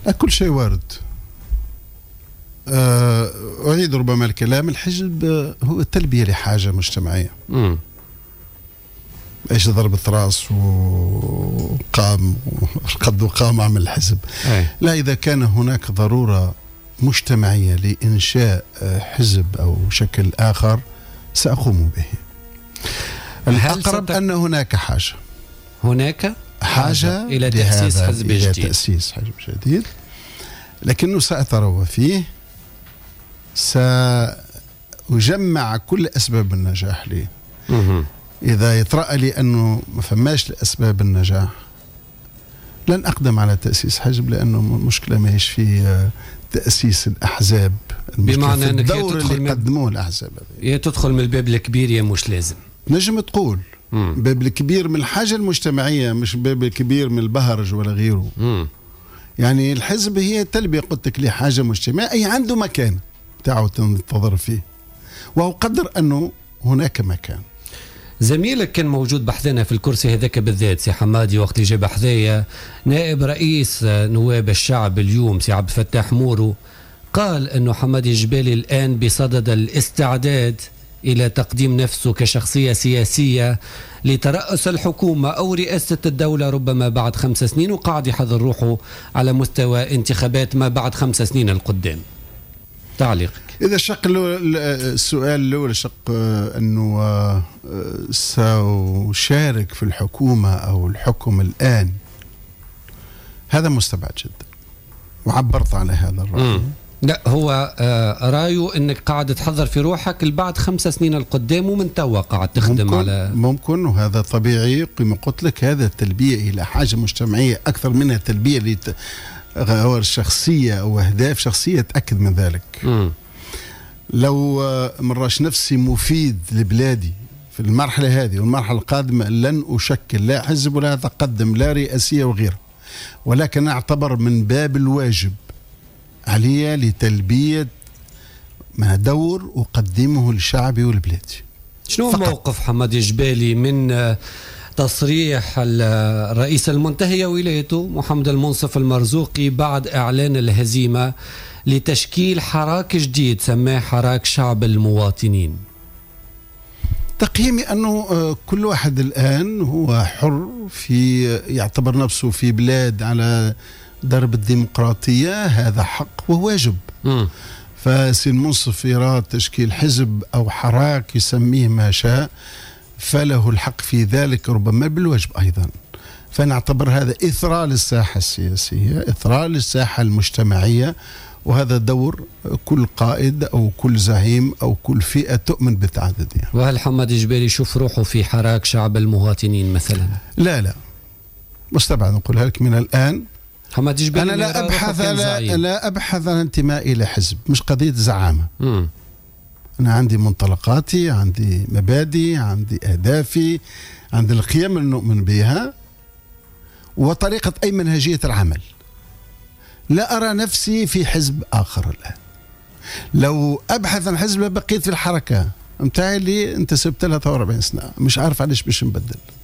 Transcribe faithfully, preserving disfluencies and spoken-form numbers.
كل شيء وارد. أه أعيد ربما الكلام، الحزب هو التلبية لحاجة مجتمعية. م. ايش ضربة راس وقام قد وقام عمل الحزب. أي. لا، إذا كان هناك ضرورة مجتمعية لإنشاء حزب أو شكل آخر سأقوم به. الأقرب أن هناك حاجة هناك حاجة إلى تأسيس حزب إلى جديد تأسيس حزب جديد، لكنه سأتروى فيه، سأجمع كل أسباب النجاح لي. إذا يترأى لي أنه ما فماش لأسباب النجاح لن أقدم على تأسيس حزب، لأنه المشكلة ما هيش في تأسيس الأحزاب، بمعنى أنك الدور اللي قدموه الأحزاب يا تدخل من الباب الكبير يا مش لازم. نجم تقول مم. باب الكبير من الحاجة المجتمعية، مش باب الكبير من البهرج ولا غيره. مم. يعني الحزب هي تلبية قلت لك لحاجة مجتمعية، أي عنده مكان تعود تنتظر فيه، وهو قدر أنه هناك مكان. زميلك كان موجود بحذنا في الكرسي هذاك بالذات، سي حمادي، وقت اللي جاب حذايا نائب رئيس نواب الشعب اليوم سي عبد الفتاح مورو، قال أنه حمادي جبالي الآن بصدد الاستعداد إلى تقديم نفسه كشخصية سياسية لترأس الحكومة أو رئاسة الدولة ربما بعد خمس سنين، وقاعد يحضر روحه على مستوى انتخابات ما بعد خمس سنين القدام. تعليقك؟ إذا شق السؤال الأول شق أنه سأشارك في الحكومة أو الحكم الآن، هذا مستبعد جدا، وعبرت على هذا الرأي. لا، هو آه رايه انك قاعد تحضر في روحك لبعد خمس سنين القدام، ومن توا قاعد تخدم ممكن على ممكن وهذا طبيعي. كما قلت لك، هذا التلبية إلى حاجة مجتمعية أكثر منها تلبية لغوار شخصية أو أهداف شخصية. تأكد من ذلك. م. لو مراش نفسي مفيد لبلادي في المرحلة هذه والمرحلة القادمة لن أشكل لا حزب ولا أتقدم لا رئاسية وغيره، ولكن أعتبر من باب الواجب علي لتلبية ما دور أقدمه لشعبي ولبلادي. شنو موقف حمادي جبالي من تصريح الرئيس المنتهي ولايته محمد المنصف المرزوقي بعد إعلان الهزيمة لتشكيل حراك جديد سماه حراك شعب المواطنين؟ تقييمي أنه كل واحد الآن هو حر في يعتبر نفسه في بلاد على درب الديمقراطية، هذا حق وواجب. م. فسي المنصف يراد تشكيل حزب أو حراك يسميه ما شاء، فله الحق في ذلك ربما بالواجب أيضا. فنعتبر هذا إثراء للساحة السياسية، إثراء للساحة المجتمعية، وهذا دور كل قائد أو كل زعيم أو كل فئة تؤمن بتعددها. وهل حمادي جبالي يشوف روحه في حراك شعب المواطنين مثلا؟ لا لا، مستبعد نقولها لك من الآن. حمادي جبالي أنا لا أبحث لا, لا أبحث عن انتماء إلى حزب، مش قضية زعامة. م. أنا عندي منطلقاتي، عندي مبادئ، عندي أهدافي، عندي القيم اللي نؤمن بها وطريقة أي منهجية العمل. لا أرى نفسي في حزب آخر الآن. لو أبحث عن حزب بقيت في الحركة متاعي اللي انتسبت لها ثلاثة وأربعين سنة، مش عارف علاش باش نبدل.